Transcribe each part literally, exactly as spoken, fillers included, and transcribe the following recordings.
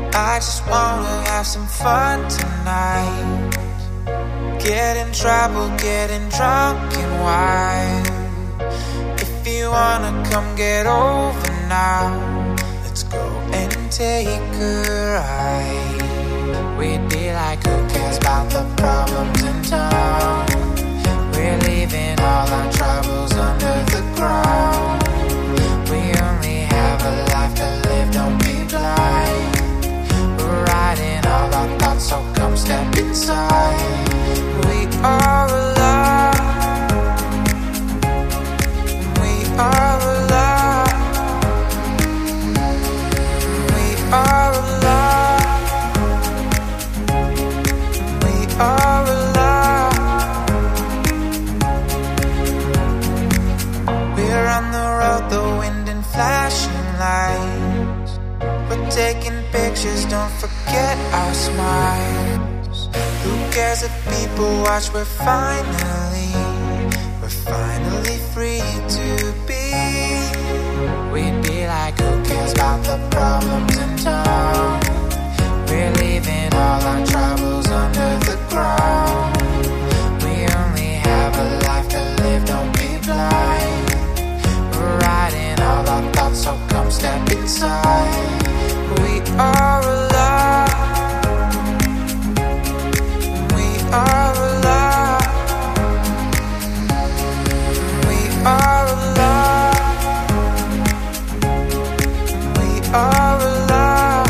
I just wanna have some fun tonight. Get in trouble, getting drunk and wild. If you wanna come get over now, let's go and take a ride. We'd be like, who cares about the problems in town? We're leaving all our troubles under the ground. We only have a life to live, don't be blind. We're riding all our thoughts, so come step inside. We are alive. We are alive. We are alive. We are alive. We're on the road, the wind and flashing lights. We're taking pictures, don't forget our smiles. Who cares if people watch? We're finally, we're finally free to be. We'd be like, who cares about the problems in town? We're leaving all our troubles under the ground. We only have a life to live, don't be blind. We're riding all our thoughts, so come step inside. We are alive. We are alive. We are alive. We are alive.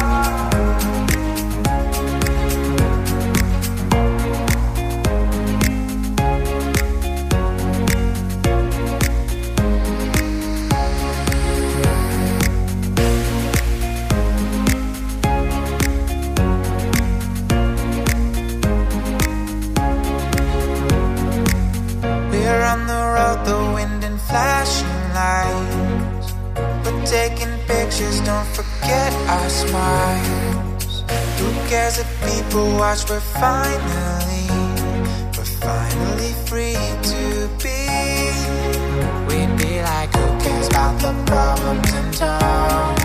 We're on the road, the wind and flashing lights. We're taking pictures, don't forget our smiles. Who cares if people watch? We're finally, we're finally free to be. We'd be like, who cares about the problems in town?